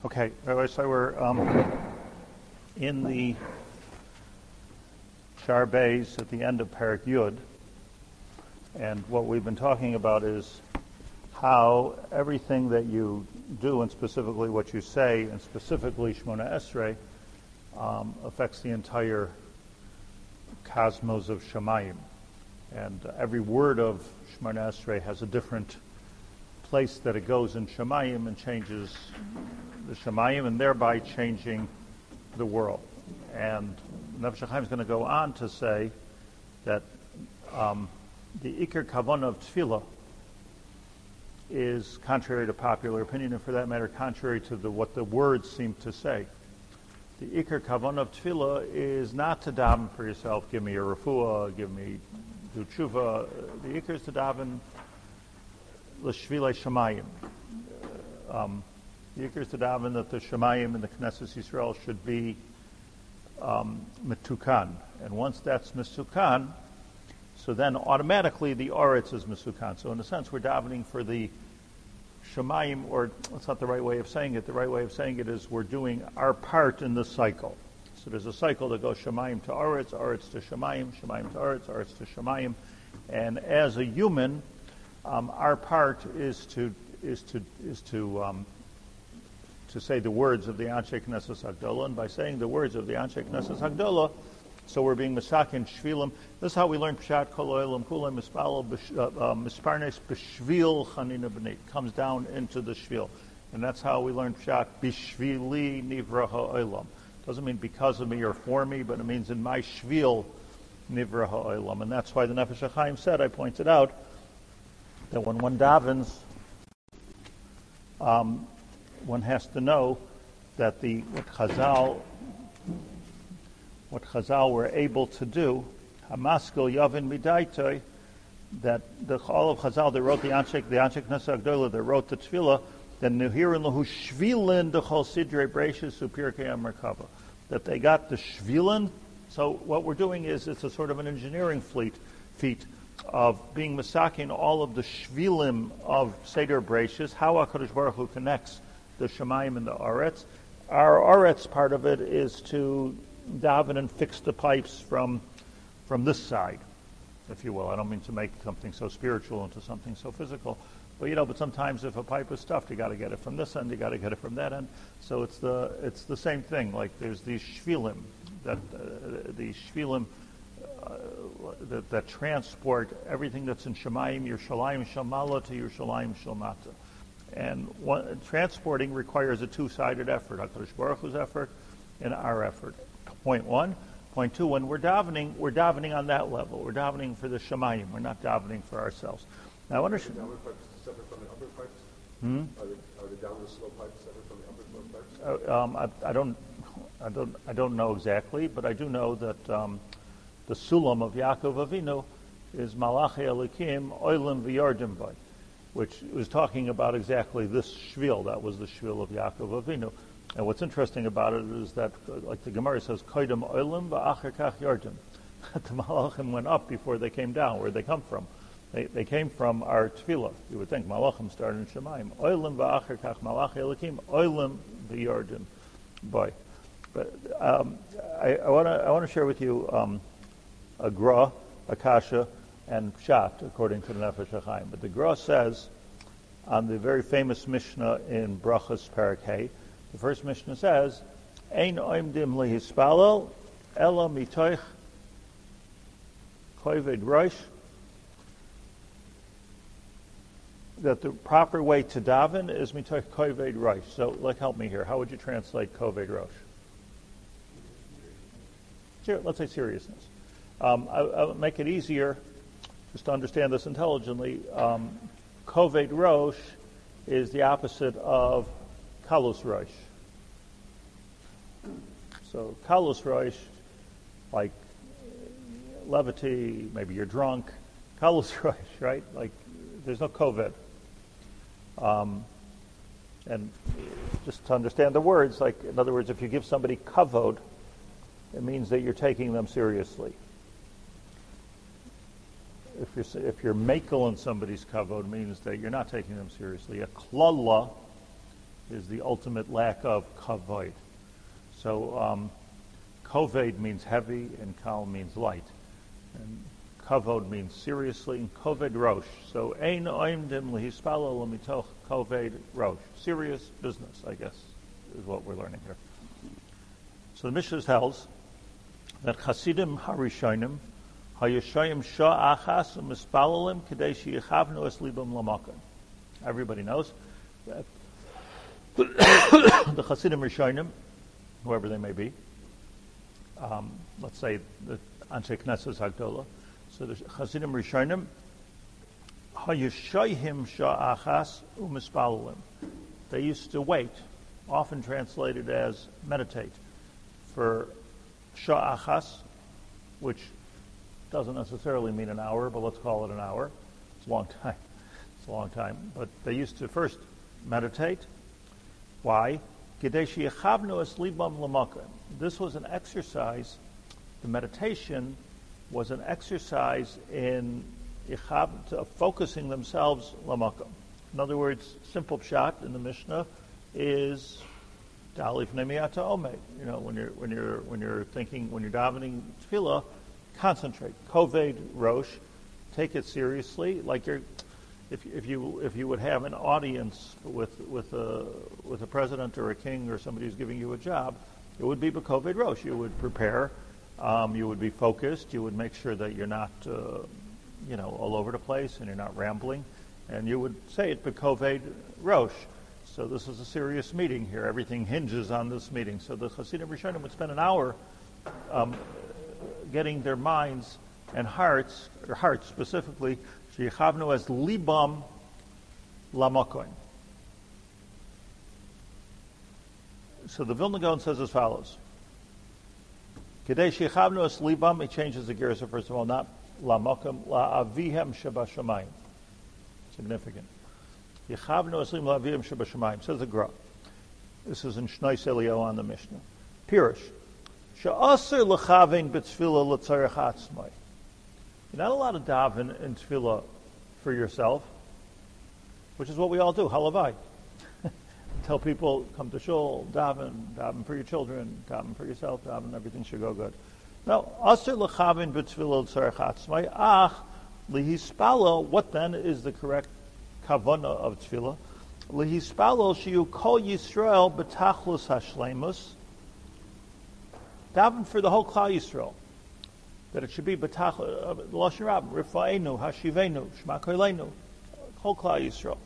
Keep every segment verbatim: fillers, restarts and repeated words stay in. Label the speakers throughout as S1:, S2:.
S1: Okay, so we're um, in the Shar Beis at the end of Parak Yud, and what we've been talking about is how everything that you do, and specifically what you say, and specifically Shmona Esrei, um, affects the entire cosmos of Shemayim. And every word of Shmona Esrei has a different place that it goes in Shemayim and changes the Shemayim, and thereby changing the world. And Nefesh HaChaim is going to go on to say that um, the Iker Kavanah of Tefillah is contrary to popular opinion, and for that matter, contrary to the, what the words seem to say. The Iker Kavanah of Tefillah is not to daven for yourself, give me a refuah, give me do tshuva. The Iker is to daven l'shvilei Shemayim. Um, the Iker is to daven that the Shemayim and the Knesset Yisrael should be um, metukan. And once that's metukan, so then automatically the Oretz is metukan. So in a sense, we're davening for the Shemayim, or that's not the right way of saying it. The right way of saying it is we're doing our part in the cycle. So there's a cycle that goes Shemayim to Oretz, Oretz to Shemayim, Shemayim to Oretz, Oretz to Shemayim. And as a human, um, our part is to is to is to um, to say the words of the Anshe Knesset Hagdolah, and by saying the words of the Anshe Knesset Hagdolah, so we're being Mesakin Shvilim. This is how we learn Pshat Kol Olam Kulam Mispalo Misparnes B'Shvil Chanina B'nei. Comes down into the Shvil, and that's how we learn Pshat B'Shvili Nivra Ha'olam. Doesn't mean because of me or for me, but it means in my Shvil Nivra Ha'olam, and that's why the Nefesh HaChaim said, I pointed out, that when one davens, um, one has to know that the what Chazal what Chazal were able to do, Hamaskil Yavin Midaitoi, that the all of Chazal that wrote the Anshe the Anshe Knesset Hagdolah that wrote the Tefillah, that Nehirin Lahu Shvilin Dechol Sidrei Breishis Supirkei Merkava, that they got the Shvilin. So what we're doing is it's a sort of an engineering fleet feat of being masakin all of the shvilim of Seder Breishis, how HaKadosh Baruch Hu connects the Shemayim and the Aretz. Our Aretz part of it is to daven and fix the pipes from from this side, if you will. I don't mean to make something so spiritual into something so physical, but you know. But sometimes if a pipe is stuffed, you got to get it from this end, you got to get it from that end. So it's the it's the same thing. Like there's these shvilim that uh, these shvilim. Uh, that, that transport everything that's in Shemayim, Yerushalayim Shamala to Yerushalayim Shalmata. And one, transporting requires a two-sided effort, HaKadosh Baruch Hu's effort and our effort. Point one. Point two, when we're davening, we're davening on that level. We're davening for the Shemayim. We're not davening for ourselves. Now, I wonder... Are the downward pipes separate from the upward pipes? Hmm? Are the, are the downward slope pipes separate from the upward slope pipes? Uh, um, I, I, don't, I, don't, I don't know exactly, but I do know that... Um, the Sulam of Yaakov Avinu is Malachi Elikim Oilim V'Yardim Bay, which was talking about exactly this shvil. That was the shvil of Yaakov Avinu. And what's interesting about it is that, like the Gemara says, Koidem Oilim V'Acher Kach Yardim. The Malachim went up before they came down. Where they come from? They, they came from our tefillah. You would think Malachim started in Shemayim. Oilim V'Acher Kach Malachi Elikim Oilim V'Yardim Bay. But um, I want to I want to share with you. Um, a Gra, a Kasha, and Pshat, according to the Nefesh HaChaim. But the Gra says, on the very famous Mishnah in Brachas Parak Hey, the first Mishnah says, Ein oimdim lehispalel, ela mitoich koived rosh, that the proper way to daven is mitoich koived rosh. So, like, help me here. How would you translate koived rosh? Ser- let's say seriousness. Um, I, I'll make it easier just to understand this intelligently. Um, Koved Rosh is the opposite of Kalus Rosh. So Kalus Rosh, like levity, maybe you're drunk. Kalus Rosh, right? Like there's no Koved. Um, and just to understand the words, like in other words, if you give somebody kavod, it means that you're taking them seriously. If you're if you're makel in somebody's kavod, means that you're not taking them seriously. A klala is the ultimate lack of kavod. So um, koved means heavy and kal means light. And kavod means seriously, and koved rosh. So ein oimdim lehispalo lemitoch koved rosh. Serious business, I guess, is what we're learning here. So the Mishnah tells that Chasidim Harishonim Hayashayim Shah Achas U'Mispalalim Kadei Sheyichavnu Es Libam Lamakan. Everybody knows that the Chasidim Rishonim, whoever they may be, um, let's say the Anshe Knesset Hagdolah, so the Chasidim Rishonim Hayashayim Shah Achas U'Mispalalim. They used to wait, often translated as meditate, for Shah Achas, which doesn't necessarily mean an hour, but let's call it an hour. It's a long time. It's a long time. But they used to first meditate. Why? This was an exercise, the meditation was an exercise in focusing themselves lamakom. In other words, simple pshat in the Mishnah is Dalif Nemiyata Omed. You know, when you're when you're when you're thinking, when you're davening tefillah, concentrate. Koved Rosh, take it seriously. Like you're, if if you if you would have an audience with with a with a president or a king or somebody who's giving you a job, it would be Koved Rosh. You would prepare. Um, you would be focused. You would make sure that you're not, uh, you know, all over the place and you're not rambling, and you would say it Koved Rosh. So this is a serious meeting here. Everything hinges on this meeting. So the Hasidim Rishonim would spend an hour um, getting their minds and hearts, or hearts specifically, sheyichavnu as libam lamakoin. So the Vilna Gaon says as follows. Kedei sheyichavnu as libam, he changes the gears. So first of all, not lamakom, la'avihem shebashamayim. Significant. Yechavnu aslim la'avim shebashamayim, says the Gra. This is in Shnoi Selio on the Mishnah. Pirush. She'aser l'chavein b'tefillah l'tzarech atzmai. You're not allowed to daven in tefillah for yourself, which is what we all do, halavai. Tell people, come to shul, daven, daven for your children, daven for yourself, daven, everything should go good. No, aser l'chavein b'tefillah l'tzarech atzmai, ach lihispalo, what then is the correct kavana of tefillah? Lehispalo shiyu kol Yisrael betachlus hashleimus. Daven for the whole Klal Yisrael. That it should be betachlus, Lashon Rab, Rifa'enu, Hashivenu, Shema Koleinu, whole Klal Yisrael.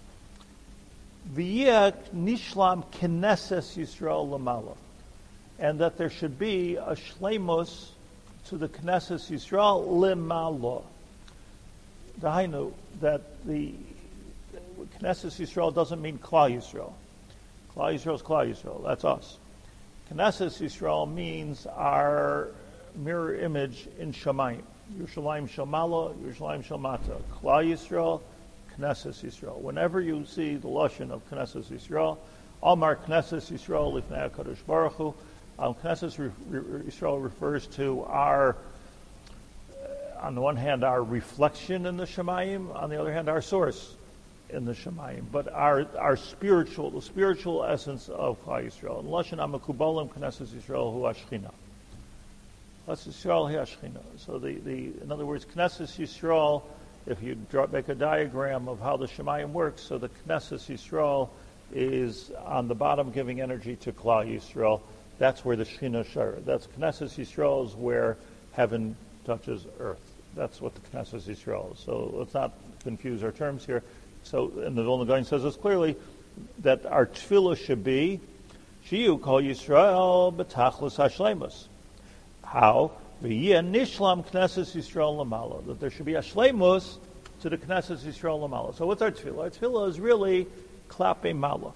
S1: V'yeh nishlam Knesses Yisrael lamala. And that there should be a shleimus to the Knesses Yisrael limala. Dahainu, that the Knesset Yisrael doesn't mean Klal Yisrael. Klal Yisrael is Klal Yisrael. That's us. Knesset Yisrael means our mirror image in Shamayim. Yerushalayim Shamala, Yerushalayim Shamata. Klal Yisrael, Knesset Yisrael. Whenever you see the lashon of Knesset Yisrael, Amar Knesset Yisrael Lifnei HaKadosh Baruch Hu. Um, Knesset Yisrael refers to our, on the one hand, our reflection in the Shamayim, on the other hand, our source in the Shemayim, but our our spiritual, the spiritual essence of Klal Yisrael. And Lashon HaMekubalim Knesset Yisrael Hu Ashchina. Knesset Yisrael Hu Ashchina. So the, the in other words, Knesset Yisrael, if you draw, make a diagram of how the Shemayim works, so the Knesset Yisrael is on the bottom giving energy to Klal Yisrael. That's where the Shechina Shara. That's Knesset Yisrael is where heaven touches earth. That's what the Knesset Yisrael is. So let's not confuse our terms here. So, and the Vilna Gaon says this clearly, that our tefillah should be, Shiyu kol Yisrael betachlus hashleimus. How? V'yeh nishlam Knesset Yisrael lamala. That there should be a shleimus to the Knesset Yisrael lamala. So what's our tefillah? Our tefillah is really klape mala.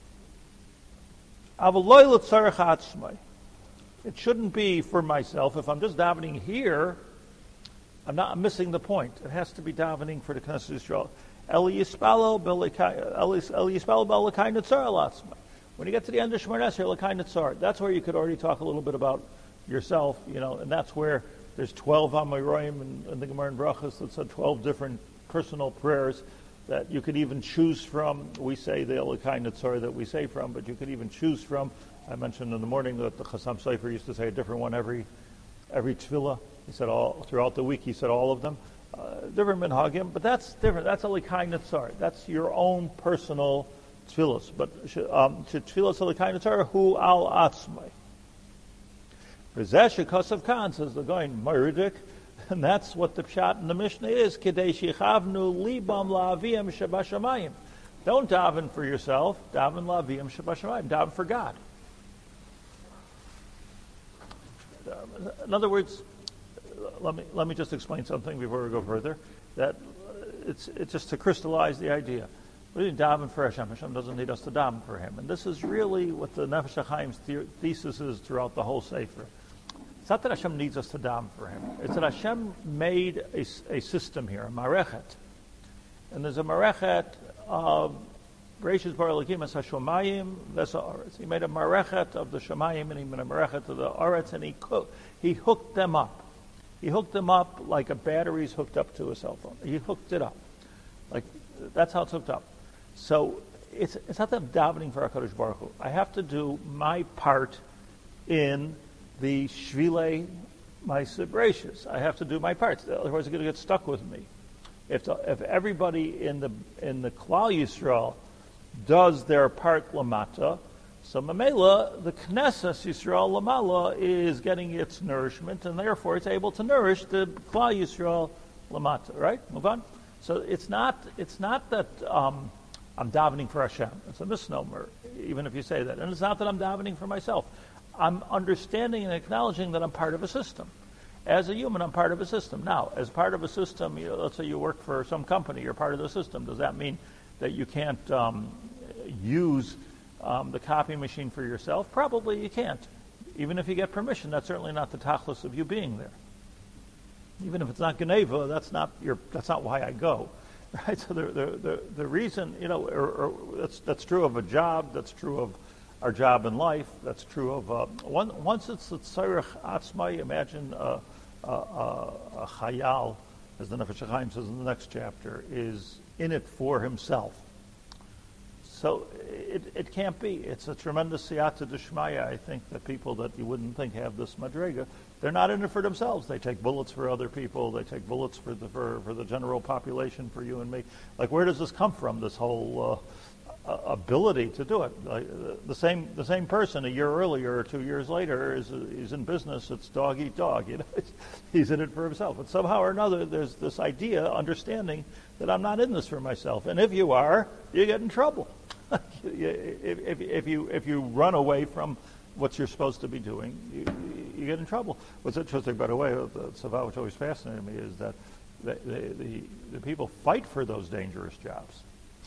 S1: Avaloi l'tzarech atzmai. It shouldn't be for myself. If I'm just davening here, I'm not I'm missing the point. It has to be davening for the Knesset Yisrael. When you get to the end of Shemar Nesher, L'kai Netzar, that's where you could already talk a little bit about yourself, you know, and that's where there's twelve Amoraim and, and the Gemara in Brachos that said twelve different personal prayers that you could even choose from. We say the Elokai Netzor that we say from, but you could even choose from. I mentioned in the morning that the Chassam Sofer used to say a different one every every tefillah. He said all throughout the week. He said all of them, uh, different minhagim, but that's different. That's Elokai Netzor. That's your own personal tefillos. But um, to tefillos Elokai Netzor hu al atzmai. Rezesh Kosav Khan says the going Meridik. And that's what the pshat in the Mishnah is. Kidei shechavnu libam la'aviyam shabashamayim. Don't daven for yourself. Daven la'aviyam shabashamayim. Daven for God. In other words, let me let me just explain something before we go further. That it's it's just to crystallize the idea. We didn't daven for Hashem. Hashem doesn't need us to daven for Him. And this is really what the Nefesh HaChaim's the- thesis is throughout the whole Sefer. It's not that Hashem needs us to daven for Him. It's that Hashem made a, a system here, a marechet. And there's a marechet of Bereishis bara Elokim es hashomayim v'ha'aretz. He made a marechet of the shamayim and he made a marechet of the aretz, and he co- he hooked them up. He hooked them up like a battery's hooked up to a cell phone. He hooked it up. Like, that's how it's hooked up. So it's it's not that I'm davening for HaKadosh Baruch Hu. I have to do my part in the Shvilei Ma'aseh Bereishis. I have to do my part. Otherwise, it's going to get stuck with me. If the, if everybody in the in the Klal Yisrael does their part lamata, so Mamela, the Knesset Yisrael lamala is getting its nourishment, and therefore it's able to nourish the Klal Yisrael lamata. Right? Move on. So it's not it's not that um, I'm davening for Hashem. It's a misnomer, even if you say that. And it's not that I'm davening for myself. I'm understanding and acknowledging that I'm part of a system. As a human, I'm part of a system. Now, as part of a system, you know, let's say you work for some company, you're part of the system. Does that mean that you can't um, use um, the copy machine for yourself? Probably you can't. Even if you get permission, that's certainly not the tachlis of you being there. Even if it's not Geneva, that's not your. That's not why I go, right? So the the the, the reason, you know, or, or that's that's true of a job. That's true of our job in life. That's true of uh, one, once it's the tzarech atzmai. Imagine uh, uh, uh, a chayal, as the Nefesh HaChaim says in the next chapter, is in it for himself. So it it can't be. It's a tremendous siyata d'shmaya. I think that people that you wouldn't think have this madrega, they're not in it for themselves. They take bullets for other people. They take bullets for the for, for the general population, for you and me. Like, where does this come from? This whole uh, ability to do it. Like, the same the same person a year earlier or two years later is is in business. It's dog eat dog. You know, he's in it for himself. But somehow or another, there's this idea, understanding that I'm not in this for myself. And if you are, you get in trouble. if, if, if you if you run away from what you're supposed to be doing, you, you get in trouble. What's interesting, by the way, the Tzava, which always fascinated me, is that the, the, the, the people fight for those dangerous jobs.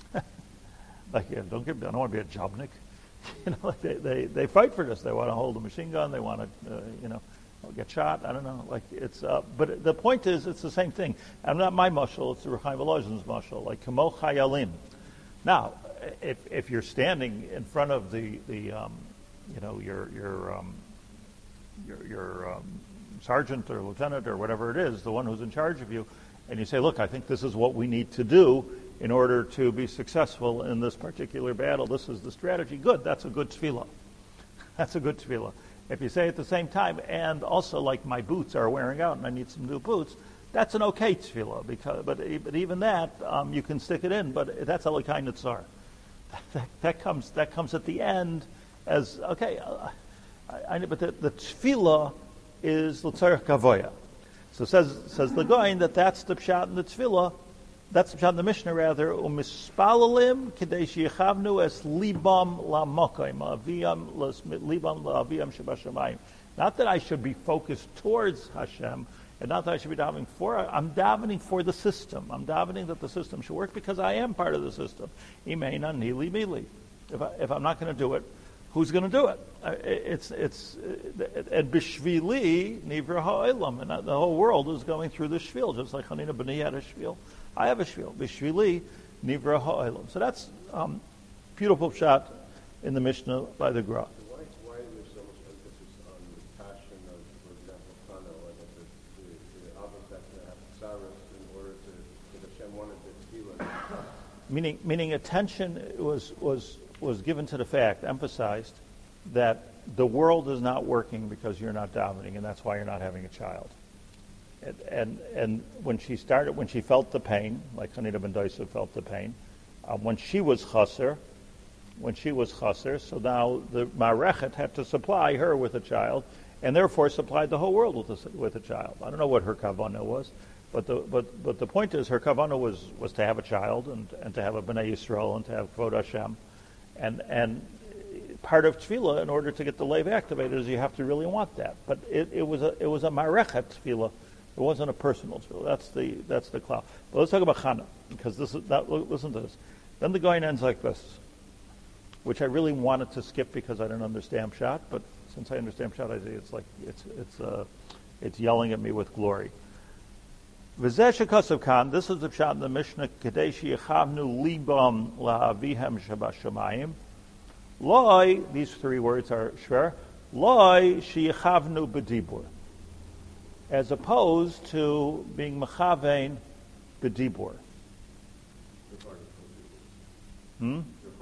S1: Like, yeah, don't get, I don't want to be a jobnik. You know, like they, they, they fight for this. They want to hold a machine gun. They want to, uh, you know, get shot. I don't know. Like it's, uh, but the point is, it's the same thing. And not my mashal. It's the Rechaim Volozhin's mashal. Like kamo chayalim. Now, if if you're standing in front of the the, um, you know, your your um, your, your um, sergeant or lieutenant or whatever it is, the one who's in charge of you, and you say, look, I think this is what we need to do in order to be successful in this particular battle. This is the strategy. Good. That's a good tefillah. That's a good tefillah. If you say at the same time, and also like my boots are wearing out and I need some new boots, that's an okay tefillah. Because, but, but even that, um, you can stick it in. But that's Elokai Netzar. That, that comes that comes at the end as okay. Uh, I, I, but the, the tefillah is l'tzarech kavoya. So says says the Goin that that's the pshat in the tefillah. That's the pshat in the Mishnah rather. Umispalalim k'dei sheyichavnu es libam la'mokim aviyam libam la'aviyam shebashamayim. Not that I should be focused towards Hashem, and not that I should be davening for. I'm davening for the system. I'm davening that the system should work because I am part of the system. Imeina nili mili. If I, if I'm not going to do it, who's going to do it? It's it's and bishvili nivra ha'olam, and the whole world is going through the shvil, just like Hanina B'ni had a shvil. I have a shvil. Bishvili nivra ha'olam. So that's um, beautiful shot in the Mishnah by the Gra.
S2: Why, why is there so much emphasis on the passion of, for example, Chana, or that the the, the Avos that have tsaros in order to, because Hashem wanted the tefillah
S1: Meaning, meaning attention was, was, was given to the fact, emphasized, that the world is not working because you're not davening, and that's why you're not having a child. And, and, and when she started, when she felt the pain, like Hanina ben Dosa felt the pain, um, when she was chaser, when she was chaser, so now the Marechet had to supply her with a child, and therefore supplied the whole world with a, with a child. I don't know what her kavanah was, but the but but the point is her kavanah was was to have a child and, and to have a Bnei Yisrael and to have Kvod Hashem, and and part of tefillah in order to get the lave activated is you have to really want that. But it, it was a it was a Marechet tefillah. It wasn't a personal tefillah. That's the that's the cloud. But let's talk about Chana, because this is that. Listen to this. Then the Goyen ends like this, which I really wanted to skip because I didn't understand Pshat, but since I understand Pshat, I say it's like it's it's uh, it's yelling at me with glory. V'zeh shekasav kan. This is the Pshat in the Mishnah. Kadei sheyachavnu libam la'avihem shabashamayim. Loi. These three words are shver. Loi sheyachavnu b'dibur. As opposed to being mechavein b'dibur. Hmm?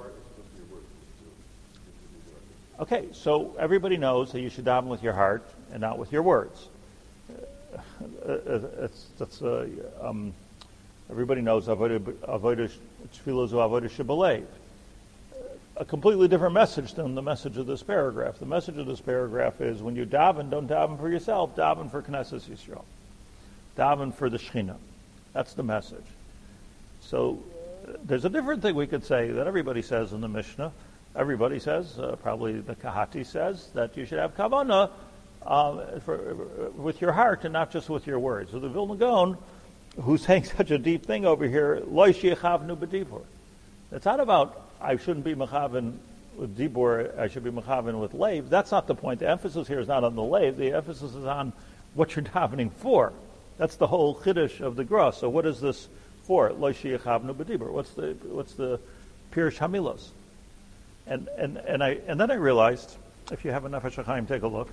S1: Okay, so everybody knows that you should daven with your heart and not with your words. Uh, it's, that's, uh, um, everybody knows avodah tefillah zu avodah shebelev. A completely different message than the message of this paragraph. The message of this paragraph is when you daven, don't daven for yourself, daven for Knesset Yisrael. Daven for the Shekhinah. That's the message. So uh, there's a different thing we could say that everybody says in the Mishnah. Everybody says, uh, probably the Kahati says, that you should have kavanah uh, for, with your heart and not just with your words. So the Vilna Gaon, who's saying such a deep thing over here, lo sheyachavnu b'dibur. It's not about I shouldn't be mechaven with dibur, I should be mechaven with lave. That's not the point. The emphasis here is not on the lave. The emphasis is on what you're davening for. That's the whole chiddush of the Gra. So what is this for? Lo sheyachavnu b'dibur. What's the what's the Pirush Hamilos? And and and I and then I realized, if you have a Nefesh HaChaim, take a look,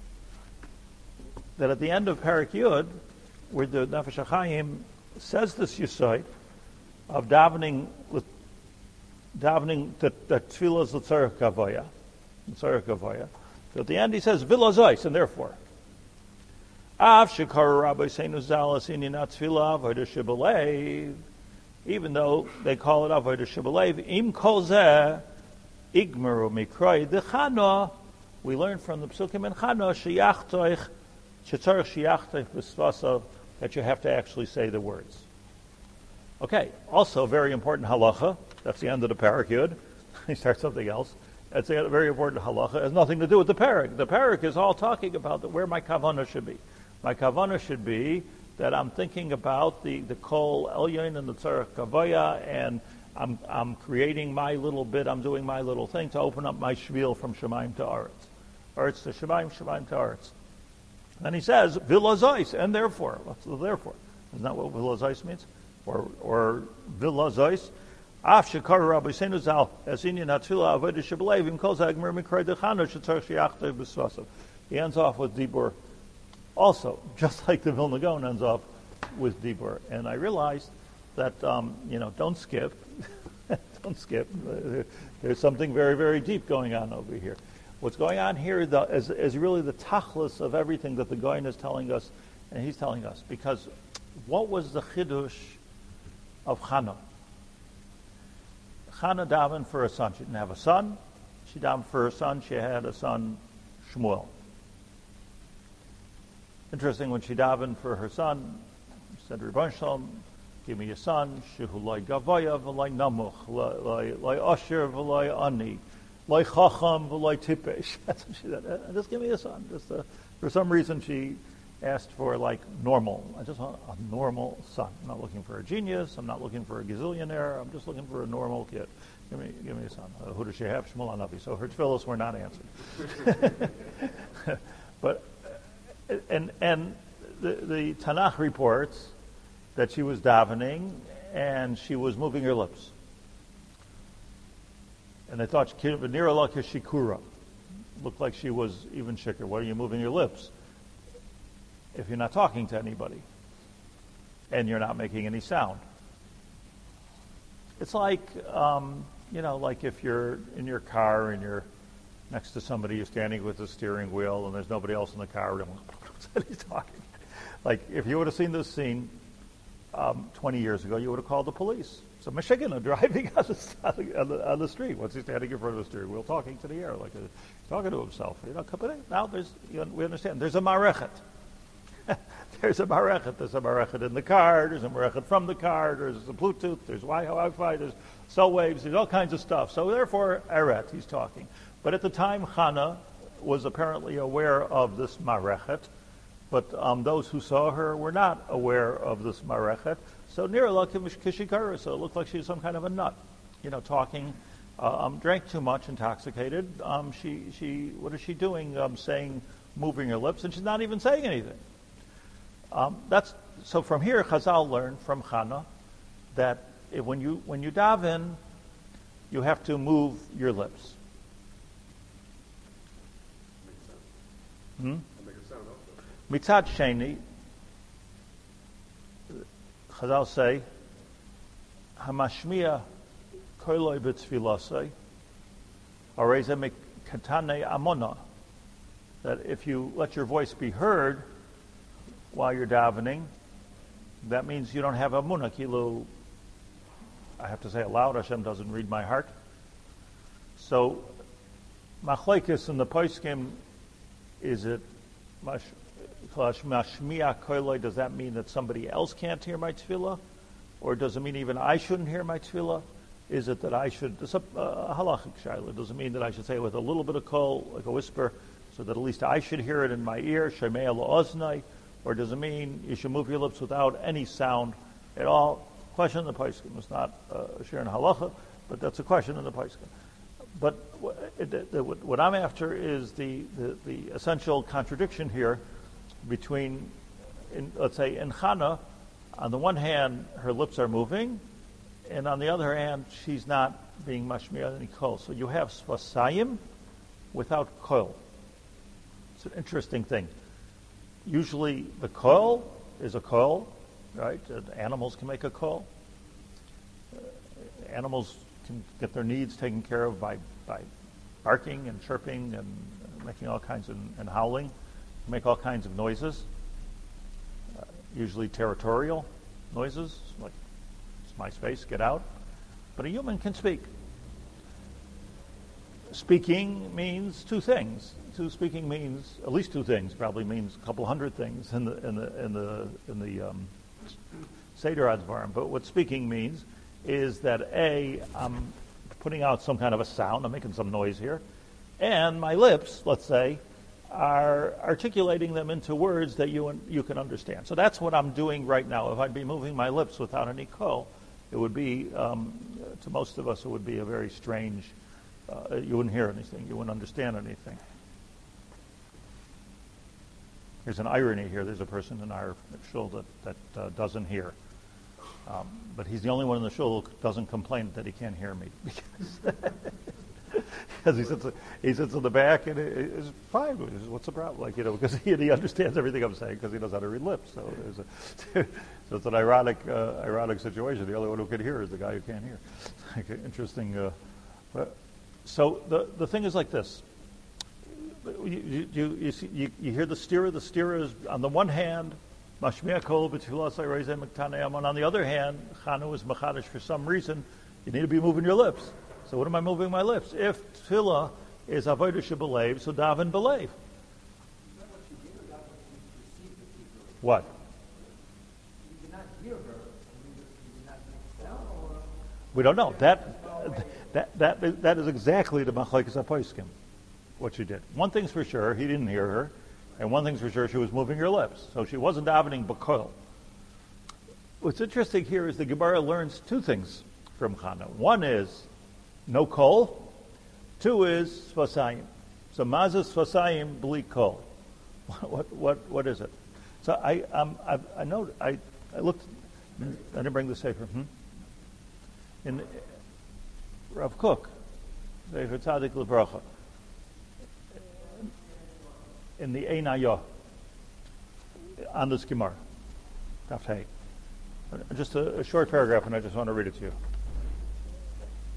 S1: that at the end of Parak Yud, where the Nefesh HaChaim says this Yesod of davening with davening that that tefillah is l'tzarech kavaya, l'tzarech kavaya. So at the end he says v'lo zois, and therefore, av shekar Rabbi Seinu Zal asini not tefillah avodah shebelev, even though they call it avodah shebelev, im kol zeh. Igmaru mikroy the Chana, we learn from the Psukim in Chana, sheyachtoich, shetzarech sheyachtoich b'svasav, that you have to actually say the words. Okay, also very important halacha, that's the end of the parak Yud. He starts something else. That's a very important halacha. It has nothing to do with the parak. The parak is all talking about the, where my kavanah should be. My kavanah should be that I'm thinking about the, the kol elyon and the tzarech kavaya, and I'm, I'm creating my little bit, I'm doing my little thing to open up my shvil from Shemaim to Aretz. Aretz to Shemaim, Shemaim to Aretz. Then he says, Vilazois, and therefore. What's the therefore? Isn't that what Vilazois means? Or, or Vilazois? Af shekar Rabbi Seinu Zal, Esinian Hatfila Avodah Shebelev, Im Kol Zagmer Mikray Dechano, Shetzar Sheyachtay B'Svasav. He ends off with Dibur also, just like the Vilna Gaon ends off with Dibur. And I realized that, um, you know, don't skip. don't skip. There's something very, very deep going on over here. What's going on here the, is, is really the tachlis of everything that the Goyen is telling us, and he's telling us. Because what was the chidush of Chana? Chana davened for a son. She didn't have a son. She davened for her son. She had a son, Shmuel. Interesting, when she davened for her son, she said, Rebbeinu Shalom, give me a son, shehu loy gavaya v'loy namuch, loy osher v'loy ani, loy chacham v'loy tipesh. That's what she said. Just give me a son. Just uh, for some reason she asked for like normal. I just want a normal son. I'm not looking for a genius. I'm not looking for a gazillionaire. I'm just looking for a normal kid. Give me, give me a son. Uh, who does she have? Shmuel Hanavi. So her tefillos were not answered. But and and the, the Tanakh reports that she was davening and she was moving her lips. And they thought Nira like a shikura. Looked like she was even shikr. Why are you moving your lips? If you're not talking to anybody and you're not making any sound. It's like, um, you know, like if you're in your car and you're next to somebody, you're standing with the steering wheel, and there's nobody else in the car, and he's talking. Like, if you would have seen this scene um, twenty years ago, you would have called the police. So Michigan are driving on the, on, the, on the street. What's he standing in front of the steering wheel, talking to the air, like a, talking to himself? You know, now there's, you know, we understand. There's a marechet. There's a marechet. There's a marechet in the car. There's a marechet from the car. There's a Bluetooth. There's Wi-Fi. There's cell waves. There's all kinds of stuff. So therefore, eret, he's talking. But at the time, Chana was apparently aware of this marechet, but um, those who saw her were not aware of this marechet. So Nirala Kishikara, so it looked like she was some kind of a nut, you know, talking, uh, um, drank too much, intoxicated. Um, she, she, what is she doing? Um, saying, moving her lips, and she's not even saying anything. Um, that's so. From here, Chazal learned from Chana that if, when you when you daven, you have to move your lips. Hmm? Mitzad Sheni, Chazal say, Hamashmiya koiloi b'tfilasei, areza mikatane amona, that if you let your voice be heard while you're davening, that means you don't have amunah. Kilu, I have to say it loud, Hashem doesn't read my heart. So, machlekes in the poskim, is it mashmiya koiloi? Does that mean that somebody else can't hear my tefillah? Or does it mean even I shouldn't hear my tefillah? Is it that I should, it's a, a halachic shayla, does it mean that I should say it with a little bit of kol, like a whisper, so that at least I should hear it in my ear, shemei la'oznai? Or does it mean you should move your lips without any sound at all? Question in the poskim. It's not a shir in halacha, but that's a question in the poskim. But what I'm after is the, the, the essential contradiction here between, in, let's say, in Chana, on the one hand, her lips are moving, and on the other hand, she's not being mashmiya any kol. So you have svasayim without kol. It's an interesting thing. Usually the kol is a kol, right? Uh, animals can make a kol. Uh, animals can get their needs taken care of by, by barking and chirping and making all kinds of, and howling, make all kinds of noises, uh, usually territorial noises, like, it's my space, get out. But a human can speak. Speaking means two things. Two speaking means at least two things. Probably means a couple hundred things in the in the in the in the um, Seder Advarim. But what speaking means is that A, I'm putting out some kind of a sound. I'm making some noise here, and my lips, let's say, are articulating them into words that you you can understand. So that's what I'm doing right now. If I'd be moving my lips without any kol, it would be um, to most of us it would be a very strange. Uh, you wouldn't hear anything. You wouldn't understand anything. There's an irony here. There's a person in our shul that, that uh, doesn't hear. Um, but he's the only one in the shul who doesn't complain that he can't hear me. Because he sits, he sits in the back and it's fine. What's the problem? Like, you know, because he, he understands everything I'm saying because he knows how to read lips. So, there's a, so it's an ironic, uh, ironic situation. The only one who can hear is the guy who can't hear. Like, interesting. Uh, but, So the, the thing is like this. You, you, you, see, you, you hear the stira. The stira is, on the one hand, Mashmiya kol b'tfilas ha'reizeh miktanei, and on the other hand, Chanu is machadish for some reason. You need to be moving your lips. So what am I moving my lips? If tefillah is avodah shebelev, so daven belev. What?
S3: You did not hear her. You did not make sound, or
S1: we don't know. That that that that is exactly the machlekes haposkim. What she did. One thing's for sure, he didn't hear her, and one thing's for sure, she was moving her lips. So she wasn't davening b'kol. What's interesting here is the Gemara learns two things from Chana. One is no kol. Two is svasayim. So mazah svasayim b'li kol. What what what is it? So I um I I know I I looked. I didn't bring the sefer. Hmm? In Rav Kook, Zecher Tzadik L'Bracha, in the Einayah, on this Gemara, Daf Hey. Just a, a short paragraph, and I just want to read it to you.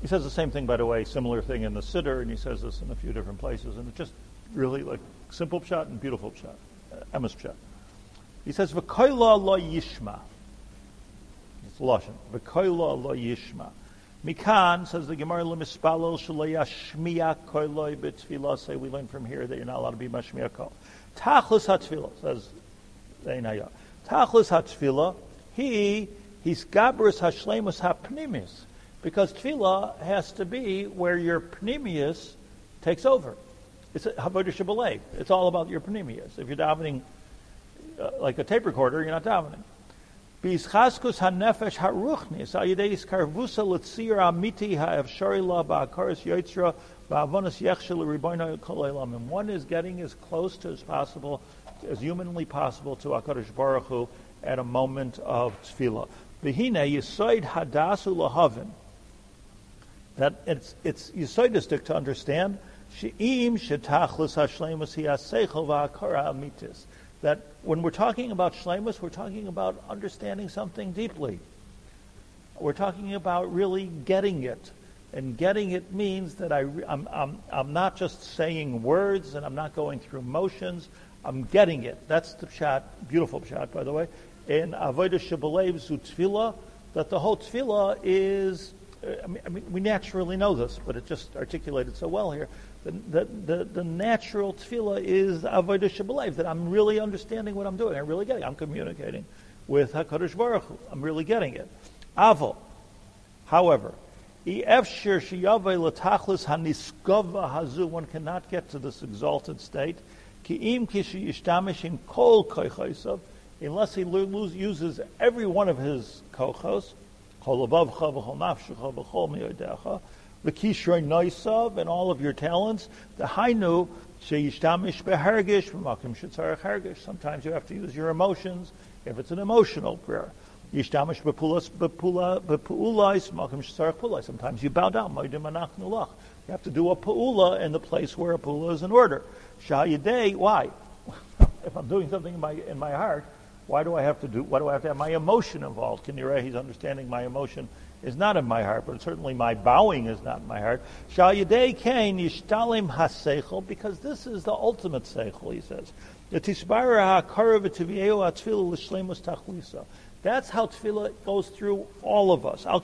S1: He says the same thing, by the way, similar thing in the Siddur, and he says this in a few different places, and it's just really like simple pshat and beautiful pshat, uh, emes pshat. He says, "V'koila lo yishma." It's lashon. "V'koila lo yishma." Mikan, says the Gemara, "L'mispalel shelo yashmiya koiloi b'tfilah." Say we learn from here that you're not allowed to be mashmiya kol. Tachlis hatfilah, says the Einaya. Tachlis hatfilah, he he's gabrus hashlemus hapnimis, because tefillah has to be where your pnimius takes over. It's havodah shebelev. It's all about your pnimius. If you're davening uh, like a tape recorder, you're not davening. B'yischaskus hanefesh haruchnis ayideis karvusa l'tzir amiti ha'efshari la ba'akaris yotzra ba'avonas yechshel l'ribono kol olam. And one is getting as close to as possible, as humanly possible, to HaKadosh Baruch Hu at a moment of tefillah. V'hine yisoid hadasu lahavin. That it's it's yisoidistic to understand. She'im shetachlis hashleimus hi haseichel v'hakara amitis. That when we're talking about shleimus, we're talking about understanding something deeply. We're talking about really getting it. And getting it means that I, I'm, I'm, I'm not just saying words and I'm not going through motions. I'm getting it. That's the pshat, beautiful pshat, by the way. In Avodah Shebelev Zu Tefillah, that the whole tefillah is, I mean, I mean, we naturally know this, but it just articulated so well here. The, the, the, the natural tefillah is Avodah Shebelev, that I'm really understanding what I'm doing. I'm really getting it. I'm communicating with HaKadosh Baruch Hu. I'm really getting it. Avo, however, one cannot get to this exalted state unless he uses every one of his kochos, and all of your talents. The hainu sheyishtamish behergish b'makom shetzarech hergish. Sometimes you have to use your emotions if it's an emotional prayer. Yishtamish bepulas bepula bepuulais b'makom shetzarech pulais. Sometimes you bow down. Moedim anachnu lach. You have to do a pu'ula in the place where a pu'ula is in order. Sha'yidei, why? If I'm doing something in my in my heart, why do I have to do? Why do I have to have my emotion involved? Kinireh, he's understanding my emotion is not in my heart, but certainly my bowing is not in my heart. Shal yedei kain yishtalim haseichel, because this is the ultimate seichel, he says. That's how tefillah goes through all of us.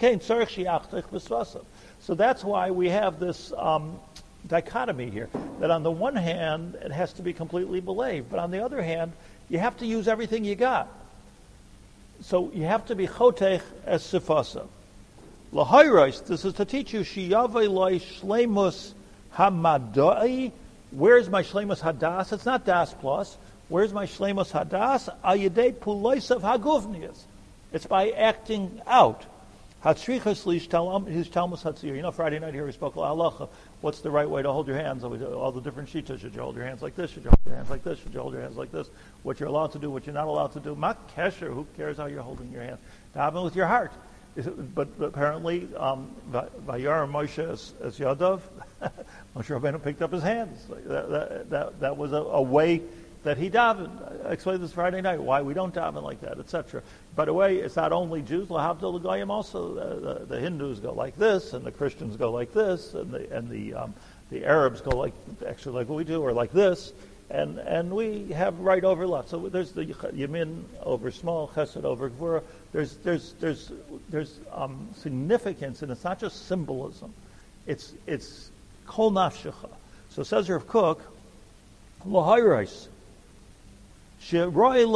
S1: So that's why we have this um, dichotomy here, that on the one hand, it has to be completely believed, but on the other hand, you have to use everything you got. So you have to be chotech as sifasa. Lahayros, this is to teach you, shiyavei loy shleimus hamadai. Where's my shleimus hadas? It's not das plus. Where's my shleimus hadas? Ayidei puloisav haguvnias. It's by acting out. Hatzrichas lish his talmus hatzir. You know, Friday night here we spoke halacha. What's the right way to hold your hands? All the different shitas. Should you hold your hands like this? Should you hold your hands like this? Should you hold your hands like this? What you're allowed to do, what you're not allowed to do. Mak kesher. Who cares how you're holding your hand? Daven with your heart. But apparently, um, Vayar Moshe as, as Yadav, Moshe Rabbeinu picked up his hands. That, that, that, that was a, a way that he davened. I explained this Friday night, why we don't daven like that, et cetera. By the way, it's not only Jews, Lahavdil Goyim also, the, the, the Hindus go like this, and the Christians go like this, and the and the um, the Arabs go like, actually like we do, or like this, and and we have right over left. So there's the Yamin over small, Chesed over Gvura. There's there's there's there's um, significance, and it's not just symbolism. It's it's kol nafshecha. So says Rav Kook, Lahayros. The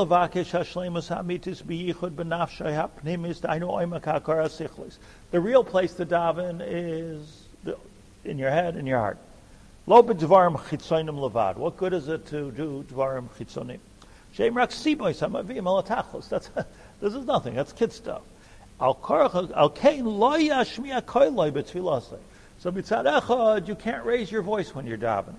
S1: real place to daven is the, in your head, in your heart. What good is it to do dvarim chitzonim? That's this is nothing. That's kid stuff. So mitzad echad, you can't raise your voice when you're davening.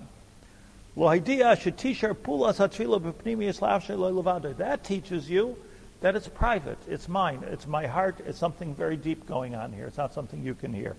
S1: That teaches you that it's private, it's mine, it's my heart, it's something very deep going on here. It's not something you can hear.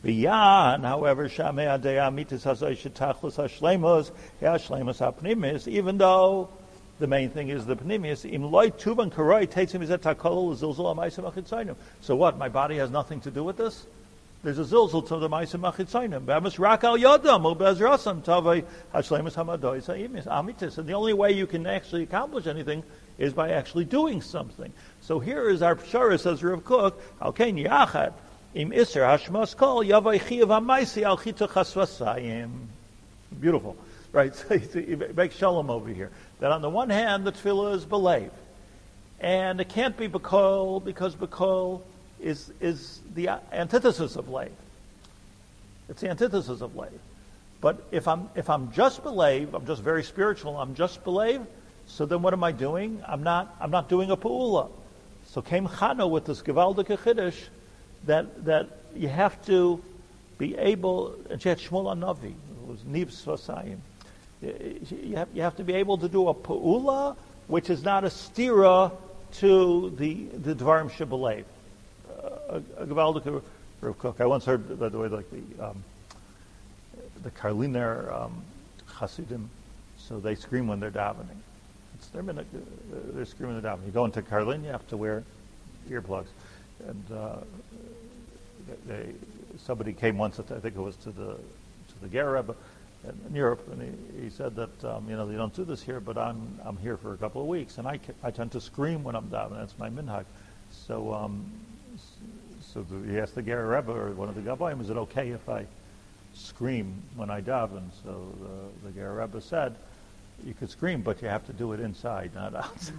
S1: Beyond, however, Shamei Adei Amitis Hazoi Shetachlis Hashlemus Hashlemus Hapnimis, even though the main thing is the Pnimius, Im Loi Tuvan Karoi Teitzim Izet Takol Zilzul Amaisa Machitzainim. So what? My body has nothing to do with this? There's a zilzul to the Maisa Machitzainim. Be'amis Rak Al Yodam U'Bezrasam Tavai Hashlemus Hamadoi Amitis. And the only way you can actually accomplish anything is by actually doing something. So here is our Pshara, says Rav Kook, Alkein Yachat, Im Isser Hashmas Kol, Yavai Chiyav HaMaisi Al Chita Chasvasayim. Beautiful. Right, so you make shalom over here. That on the one hand, the tefillah is belev. And it can't be bekol, because bekol is is the antithesis of leiv. It's the antithesis of leiv. But if I'm if I'm just belev, I'm just very spiritual, I'm just belev, so then what am I doing? I'm not I'm not doing a pu'ula. So came Chana with this Gewaldike Chiddush that that you have to be able, and she had Shmuel HaNavi, it was Niv Svasayim. You have, you have to be able to do a pu'ula, which is not a stira to the the Dvarim Shebelev. Uh, a Gewaldike Rav Kook. I once heard, by the way, like the um, the Karliner um, Hasidim, so they scream when they're davening. It's their minute, they're screaming when they're davening. You go into Karlin, you have to wear earplugs. And uh, they, somebody came once, I think it was to the to the Ger Rebbe in Europe, and he, he said that um, you know, they don't do this here, but I'm I'm here for a couple of weeks, and I, I tend to scream when I'm davening. That's my minhag. So um, so the, he asked the Ger Rebbe or one of the Gabbayim, is it okay if I scream when I daven? So the, the Ger Rebbe said, you could scream, but you have to do it inside, not outside.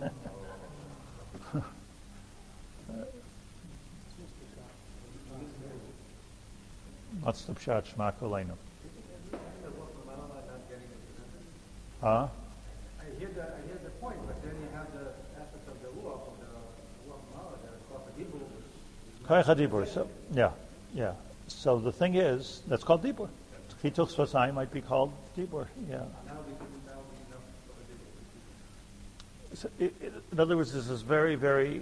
S1: What's the pshat Shema Koleinu? Huh?
S3: I hear the I hear the point, but then you have the aspect of the ruach of the ruach ma'ala, the
S1: Koach HaDibur. So yeah, yeah. So the thing is, that's called dibur. Chituch Svasai might be called dibur. Yeah. So it, it, in other words, there's this very, very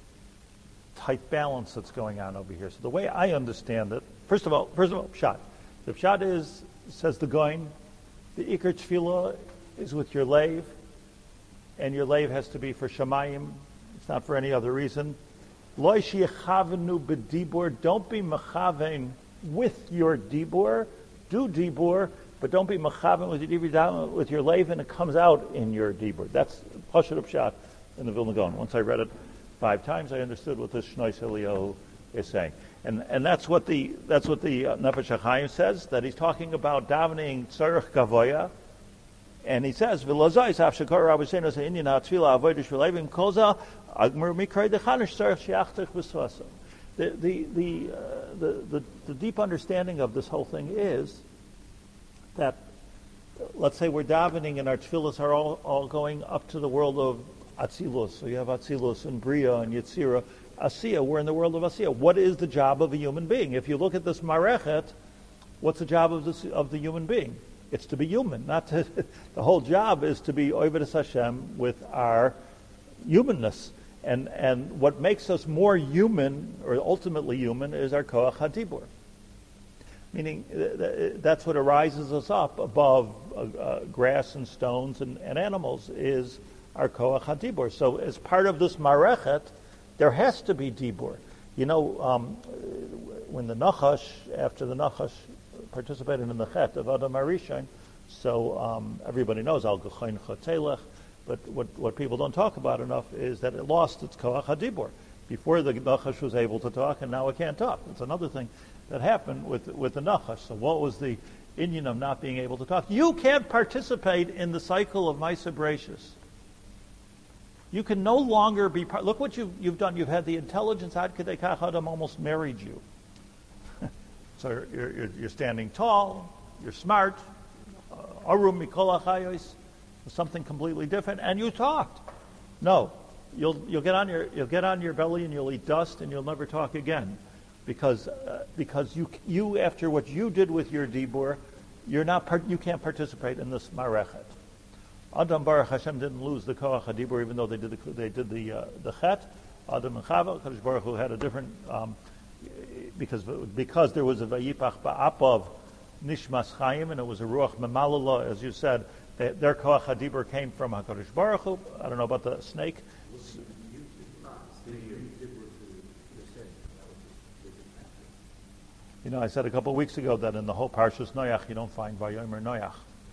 S1: tight balance that's going on over here. So the way I understand it, first of all, first of all, pshat. The pshat is, says the Goin, the ikar tefillah is with your lave, and your lave has to be for shamayim. It's not for any other reason. Lo sheyechavenu b'dibur. Don't be mechaven with your dibur. Do dibur, but don't be mechaven with your dibur, with your lave, and it comes out in your dibur. That's pashut pshat in the Vilna Gaon. Once I read it five times, I understood what this Shnois Eliyahu is saying, and and that's what the that's what the uh, Nefesh HaChaim says, that he's talking about davening tzarich gavoya, and he says v'lozayis af shekor Rabbi Sheinu se'inyan ha'tfila avodah shv'levim kolza agmer mikrei dechanish tzarich she'achtich b'svasa. The the the, uh, the the the deep understanding of this whole thing is that, let's say we're davening and our tefillas are all, all going up to the world of Atzilus. So you have Atzilus and Bria and Yetzira. Asiya, we're in the world of Asiya. What is the job of a human being? If you look at this Marechet, what's the job of, this, of the human being? It's to be human. Not to, the whole job is to be Oivedes Hashem with our humanness. And and what makes us more human, or ultimately human, is our Koach HaDibur. Meaning, that's what arises us up above uh, uh, grass and stones and, and animals, is our Koach HaDibur. So as part of this Marechet, there has to be Dibur. You know, um, when the Nachash, after the Nachash participated in the Chet of Adam HaRishon, so um, everybody knows Al Gechain Chatelech, but what, what people don't talk about enough is that it lost its Koach HaDibur. Before the Nachash was able to talk, and now it can't talk. It's another thing that happened with with the Nachash. So what was the inyan of not being able to talk? You can't participate in the cycle of Maisa Bereshis. You can no longer be part. Look what you've, you've done. You've had the intelligence. Ad Kedei Kach Adam almost married you. So you're, you're, you're standing tall. You're smart. Arum Mikol Achayos. Something completely different, and you talked. No, you'll you'll get on your you'll get on your belly and you'll eat dust and you'll never talk again, because uh, because you you after what you did with your dibur, you're not part, you can't participate in this marechet. Adam Baruch Hashem didn't lose the koach hadibur, even though they did the they did the uh, the chet. Adam and Chava, Kadosh Baruch Hu had a different um, because because there was a vayipach ba'apav nishmas chayim, and it was a ruach memalala, as you said. Their koach hadibur came from Hakadosh Baruch Hu. I don't know about the snake. You know, I said a couple of weeks ago that in the whole Parshas Noach you don't find Vayomer Noach.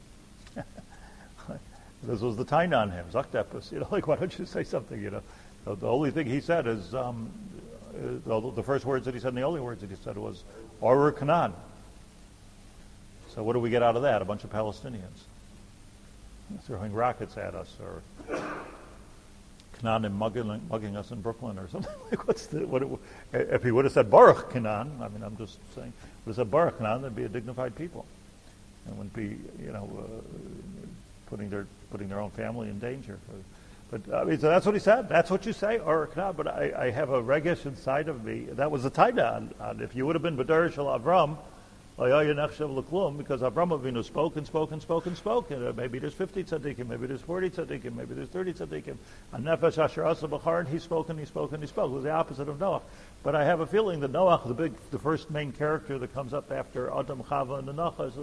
S1: This was the taina on him, Zaktepus. You know, like, why don't you say something? You know, the, the only thing he said is um, uh, the, the first words that he said, and the only words that he said was Orur Canaan. So what do we get out of that? A bunch of Palestinians throwing rockets at us, or Canaan mugging, mugging us in Brooklyn, or something. Like, what's the, what it, if he would have said Baruch Canaan, I mean, I'm just saying, would have said Baruch Canaan, they'd be a dignified people, and wouldn't be, you know, uh, putting their putting their own family in danger. But I mean, so that's what he said. That's what you say, or Canaan. But I, I have a regesh inside of me. That was the taina on, on if you would have been B'der Shel Avram, because Avram Avinu spoke and spoke and spoke and spoke. And, uh, maybe there's fifty tzaddikim, maybe there's forty tzaddikim, maybe there's thirty tzaddikim. And Nefesh Asher Asa B'char, and he spoke and he spoke and he spoke. It was the opposite of Noach. But I have a feeling that Noach, the big, the first main character that comes up after Adam, Chava, and the Noach,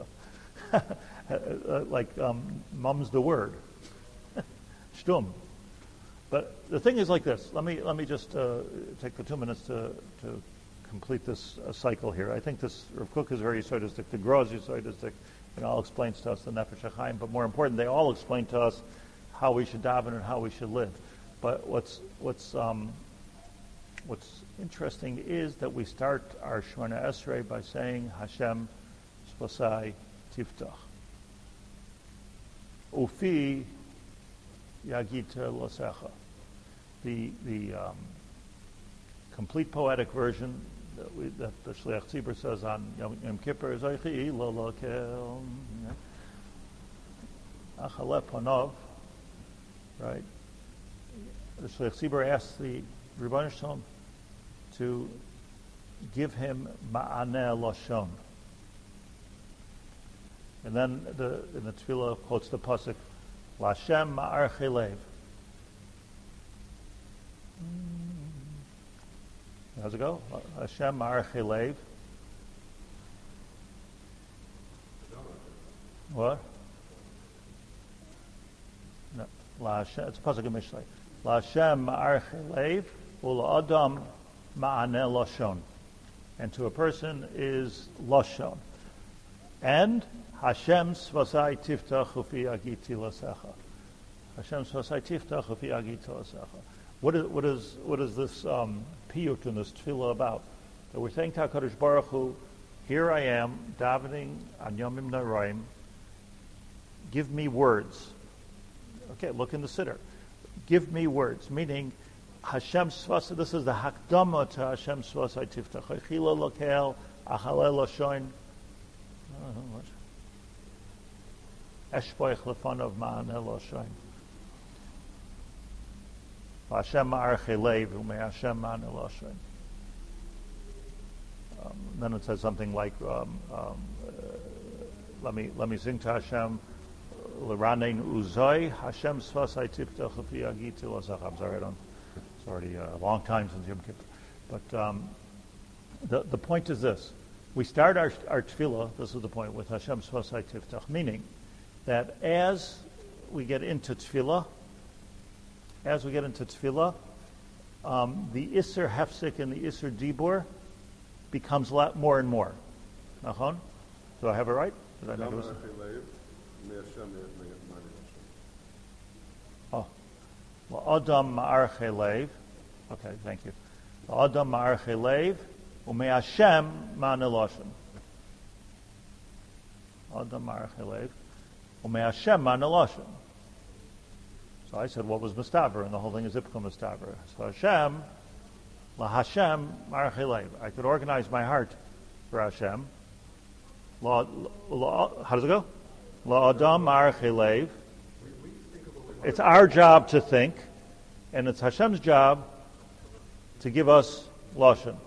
S1: is like um, mum's the word, shtum. But the thing is like this. Let me let me just uh, take the two minutes to to. complete this uh, cycle here. I think this Rav Kook is very Yisodistic. The Gra is Yisodistic. It all explains to us the Nefesh HaChaim. But more important, they all explain to us how we should daven and how we should live. But what's what's um, what's interesting is that we start our Shemona Esrei by saying Hashem Spasai Tiftach Ufi Yagita Losecha. The the um, complete poetic version that, we, that the Shliach Tzibur says on Yom, Yom Kippur, Zaychi lo lokel Achaleh Panov, right? The Shliach Tzibur asks the Rebbeinu Shalom to give him Ma'aneh Lashon. And then the, in the Tefillah quotes the pasuk, Lashem Ma'ar Chelev. How's it go? Hashem Ma'ar Chelev. What? No. La Hashem, it's a pasuk in Mishlei. La Hashem Ma'ar Chelev, Ula Adam Ma'aneh Lashon. And to a person is Lashon. And Hashem Svasai Tiftach Ufi Agiti Lasecha. Hashem Svasai Tiftach Ufi Agiti Lasecha. What is what is what is this um, piyut and this tefillah about? That we're saying to HaKadosh Baruch Hu, here I am davening on Yomim Noraim. Give me words. Okay, look in the siddur. Give me words, meaning Hashem Svasa. This is the hakdama to Hashem Svasai Tiftach. Echila Lokel Achaleh Lashoin. Eshpoich Lefanav Ma'aneh Lashoin. Hashem Ma'ar Chelev U'mei Hashem Ma'aneh Lashon. Then it says something like, um, um, uh, "Let me let me sing to Hashem, L'ranein Uzoi Hashem Svasai Tiftach Ufi Agiti Lasach." I'm sorry, I don't. It's already a long time since Yom Kippur. But um, the the point is this: we start our our tefillah. This is the point with Hashem Svasai Tiftach, meaning that as we get into tefillah. As we get into tefillah, um, the Isser Hefsik and the Isser Dibur becomes a lot more and more. Nachon? Do I have it right? Did I not do it? Oh. Adam Ma'ar Chelev. Okay, thank you. Adam Ma'ar Chelev U'mei Hashem Ma'aneh Lashon. Adam Ma'ar Chelev U'mei Hashem Ma'aneh Lashon. So I said, what was Mustaver? And the whole thing is Ipcha Mustaver. So Hashem, La Hashem Ma'ar Chelev. I could organize my heart for Hashem. La, la, how does it go? La Adam Ma'ar Chelev. It's our job to think, and it's Hashem's job to give us Lashon.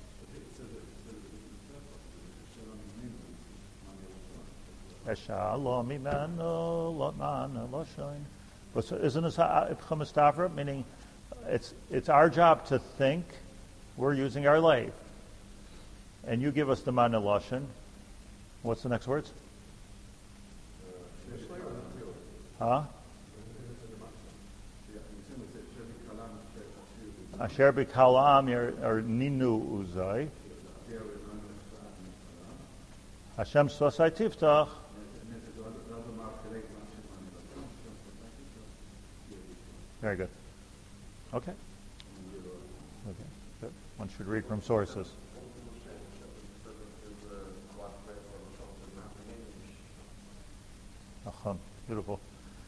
S1: Eshalom imanu lotman Lashon. But so isn't this Ipcha Mustaver? Meaning, it's it's our job to think. We're using our lave. and you give us the Mana Lashon. What's the next words? Huh? Asher b'kalam or ninu uzay. Hashem sosai tiftach. Very good. Okay. Okay. Good. One should read from sources. Uh-huh. Beautiful.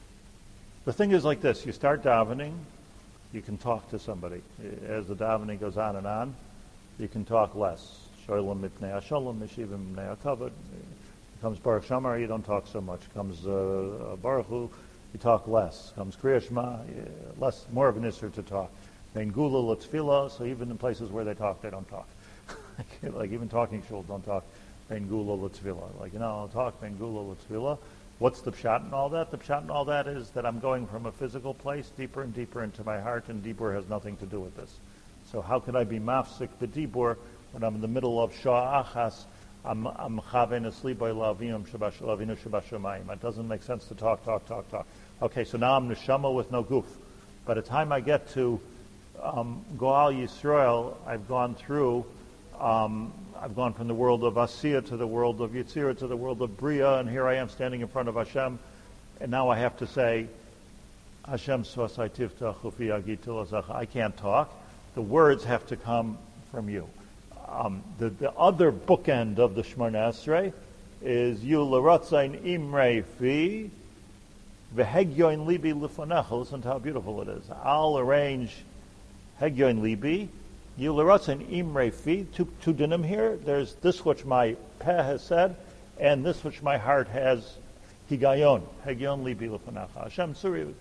S1: The thing is like this: you start davening, you can talk to somebody. As the davening goes on and on, you can talk less. Sholem mitnei hasholem, mishivim mitnei hakavod. Comes Baruch Shamar, you don't talk so much. Comes uh, Baruch Hu, you talk less. Comes Kriya Shema, less, more of an issur to talk. Vein Gula L'Tfila, so even in places where they talk, they don't talk. Like even talking shul don't talk. Vein Gula L'Tfila. Like, you know, I'll talk Vein Gula L'Tfila. What's the pshat in all that? The pshat in all that is that I'm going from a physical place deeper and deeper into my heart, and dibur has nothing to do with this. So how could I be mafsik the dibur when I'm in the middle of shah achas? I'm I'm chaven asleep by lavim shabash lavinu shabash shamayim. It doesn't make sense to talk, talk, talk, talk. Okay, so now I'm neshama with no goof. By the time I get to um, Goal Yisrael, I've gone through. Um, I've gone from the world of Asiya to the world of Yitzira to the world of Bria, and here I am standing in front of Hashem, and now I have to say, Hashem swasai tiftach ufi agitul azach. I can't talk. The words have to come from you. Um, the, the other bookend of the Shemona Esrei is you l'ratzain imrei fi v'hegyoin libi l'fanecha. Listen to how beautiful it is. I'll arrange hegyoin libi. You l'ratzain imrei fi. Two, two dinim here. There's this which my peh has said, and this which my heart has higayon. Hegyoin libi l'fanecha. Hashem suri.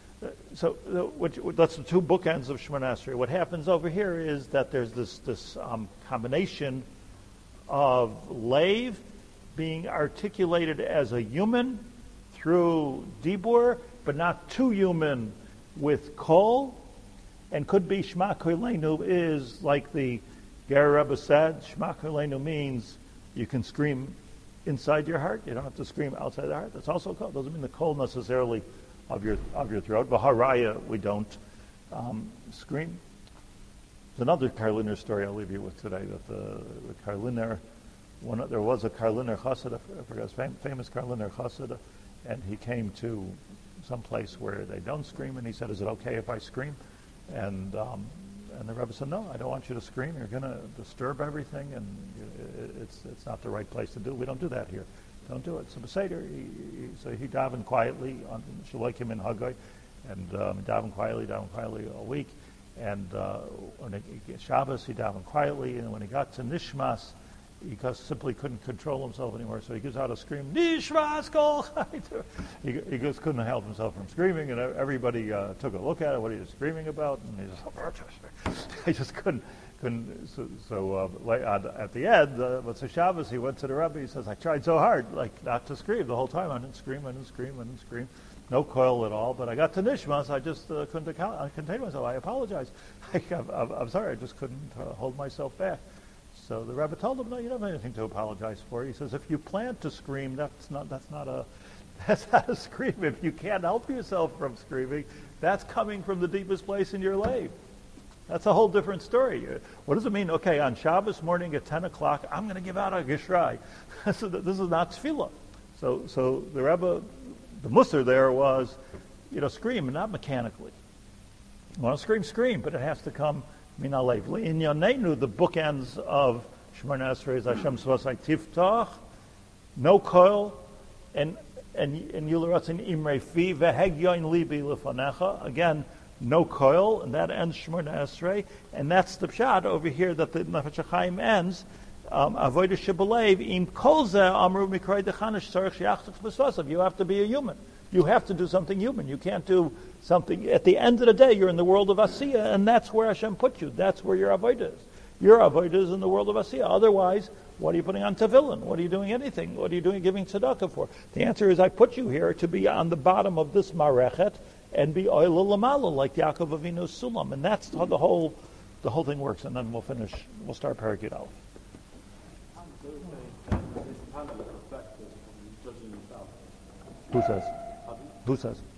S1: So uh, which, that's the two bookends of Shemona Esrei. What happens over here is that there's this this um, combination of lave being articulated as a human through dibur, but not too human with kol, and could be Shema Koleinu is like the Ger Rebbe said. Shema Koleinu means you can scream inside your heart. You don't have to scream outside the heart. That's also kol. Doesn't mean the kol necessarily of your of your throat. B'haraya, we don't um, scream. There's another Karliner story I'll leave you with today. That the, the Karliner, one there was a Karliner Chassid, I forgot his fam- famous Karliner Chassid, and he came to some place where they don't scream, and he said, "Is it okay if I scream?" And um, and the Rebbe said, "No, I don't want you to scream. You're going to disturb everything, and it's it's not the right place to do. We don't do that here." Don't do it. So Beseder, he, he, so he davened quietly on Shalokim in Haggai, and um, davened quietly, davened quietly all week. And uh, when it, Shabbos, he davened quietly, and when he got to Nishmas, he just simply couldn't control himself anymore. So he gives out a scream, Nishmas kol. he, he just couldn't help himself from screaming, and everybody uh, took a look at it. What he was screaming about, and he just, he just couldn't. Couldn't, so, so uh, at the end, uh, with the Shabbos, he went to the Rebbe. He says, "I tried so hard, like not to scream the whole time. I didn't scream, I didn't scream, I didn't scream, no coil at all. But I got to Nishmas, I just uh, couldn't account, contain myself. I apologize. I, I'm, I'm sorry, I just couldn't uh, hold myself back." So the Rebbe told him, "No, you don't have anything to apologize for." He says, "If you plan to scream, that's not that's not a that's not a scream. If you can't help yourself from screaming, that's coming from the deepest place in your life." That's a whole different story. What does it mean? Okay, on Shabbos morning at ten o'clock, I'm going to give out a Gishrai. So this is not tefillah. So, so the Rebbe, the Musar there was, you know, scream, and not mechanically. You want to scream, scream, but it has to come min alev. In Yonenu, the bookends of Shemona Esrei is Hashem Svasai Tiftach, no koil, and and and Yularatzin Imrei Fi Vehegyoin Libi Lefanecha. Again, no coil, and that ends Shemona Esrei, and that's the pshat over here that the Nefesh HaChaim ends. Avodah shebelev im kol zeh amru mikrei dechanish tzarich sheyachtach b'svasav. You have to be a human. You have to do something human. You can't do something. At the end of the day, you're in the world of Asiya, and that's where Hashem put you. That's where your avodah is. Your avodah is in the world of Asiya. Otherwise, what are you putting on tefillin? What are you doing anything? What are you doing giving tzedakah for? The answer is, I put you here to be on the bottom of this marechet and be oil lamala like Yaakov Avinu's sulam, and that's how the whole the whole thing works. And then we'll finish. We'll start Parakid Aleph.
S2: They were saying that this panel is effective from judging yourself.
S1: Who says?
S2: Have you?
S1: Who says?